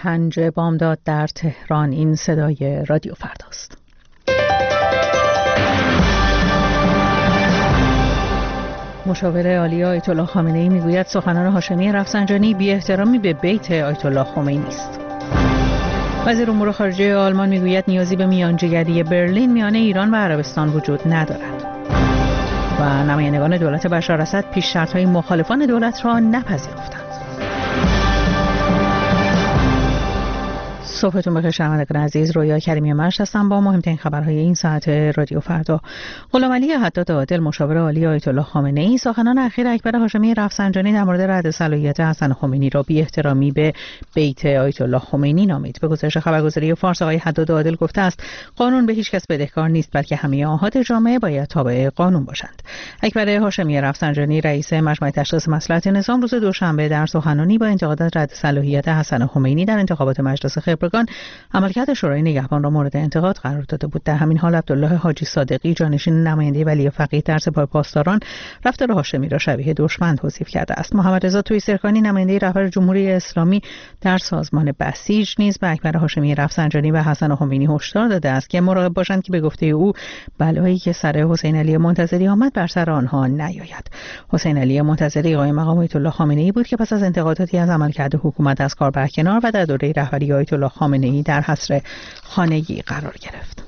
5 بامداد در تهران. این صدای رادیو فرداست. مشاور عالی آیت الله خامنه‌ای میگوید سخنان هاشمی رفسنجانی بی احترامی به بیت آیت الله خمینی است. وزیر امور خارجه آلمان میگوید نیازی به میانجیگری برلین میان ایران و عربستان وجود ندارد. و نمایندگان دولت بشار اسد پیش شرط‌های مخالفان دولت را نپذیرفتند. صبحتون بخیر شنوندگان عزیز، رویا کریمی مرش هستم با مهمترین خبرهای این ساعت رادیو فردا. غلامعلی حداد عادل مشاور عالی آیت الله خامنه‌ای سخنان اخیر اکبر هاشمی رفسنجانی در مورد رد صلاحیت حسن خمینی را بی احترامی به بیت آیت الله خمینی نامید. به گزارش خبرگزاری فارس آقای حداد عادل گفته است قانون به هیچ کس بدهکار نیست، بلکه همه آحاد جامعه باید تابع قانون باشند. اکبر هاشمی رفسنجانی رئیس مجمع تشخیص مصلحت نظام روز دوشنبه در سخنرانی با انتقادات رد صلاحیت حسن خمینی در انتخابات مجلس خبرگان عملکرد شورای نگهبان را مورد انتقاد قرار داده بود. در همین حال عبدالله حاجی صادقی جانشین نماینده ولی فقیه در سپاه پاسداران رفتار هاشمی را شبیه دشمن توصیف کرده است. محمد رضا توییسرخانی نماینده رهبر جمهوری اسلامی در سازمان بسیج نیز به اکبر هاشمی رفسنجانی و حسن خمینی هشدار داده است که مراقب باشند که به گفته او بلایی که سر حسین علی منتظری آمد بر سر آنها نیاید. حسین علی منتظری قائم مقام آیت الله خامنه‌ای بود که پس از انتقاداتی از عملکرد حکومت از کار برکنار و در دوره رهبری آیت الله خامنه‌ای در حصر خانگی قرار گرفت.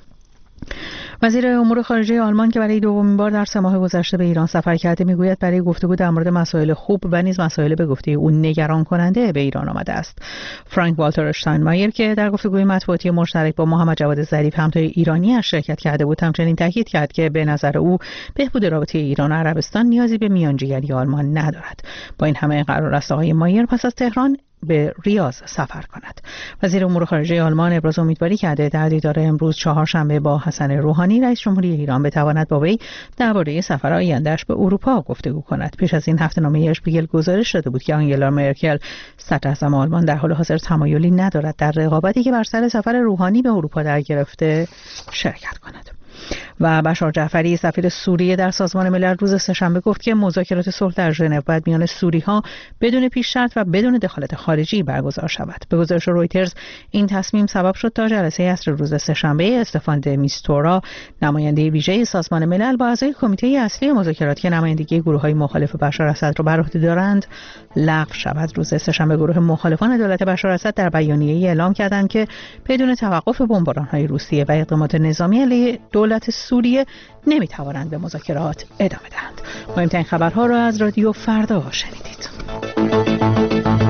وزیر امور خارجه آلمان که برای دومین بار در 3 ماه گذشته به ایران سفر کرده میگوید برای گفتگو در مورد مسائل خوب و نیز مسائل به گفته او نگران کننده به ایران آمده است. فرانک والتر اشتاینمایر که در گفتگوی مطبوعاتی مشترک با محمد جواد ظریف همتای ایرانی اش شرکت کرده بود همچنین تاکید کرد که به نظر او بهبود رابطه ایران و عربستان نیازی به میانجیگری آلمان ندارد. با این همه قرار است آقای مایر پس از تهران به ریاض سفر کند. وزیر امور خارجه آلمان ابراز امیدواری کرده در دیدار امروز چهارشنبه با حسن روحانی رئیس جمهوری ایران بتواند با وی درباره سفر آینده‌اش به اروپا گفتگو کند. پیش از این هفته‌نامه اشپیگل گزارش داده بود که آنگلا مرکل صدراعظم آلمان در حال حاضر تمایلی ندارد در رقابتی که بر سر سفر روحانی به اروپا در گرفته شرکت کند. و بشار جعفری سفیر سوریه در سازمان ملل روز سه‌شنبه گفت که مذاکرات صلح در ژنو باید میان سوری‌ها بدون پیش شرط و بدون دخالت خارجی برگزار شود. به گزارش رویترز این تصمیم سبب شد تا جلسه عصر روز سه‌شنبه استفان د میستورا نماینده ویژه سازمان ملل با اعضای کمیته اصلی مذاکرات که نمایندگی گروه‌های مخالف بشار اسد را بر عهده دارند لغو شود. روز سه‌شنبه گروه مخالفان دولت بشار اسد در بیانیه‌ای اعلام کردند که بدون توقف بمباران‌های روسیه و اقدامات نظامی علیه دولت سوریه نمیتوانند به مذاکرات ادامه دهند. مهمترین خبرها را از رادیو فردا شنیدید.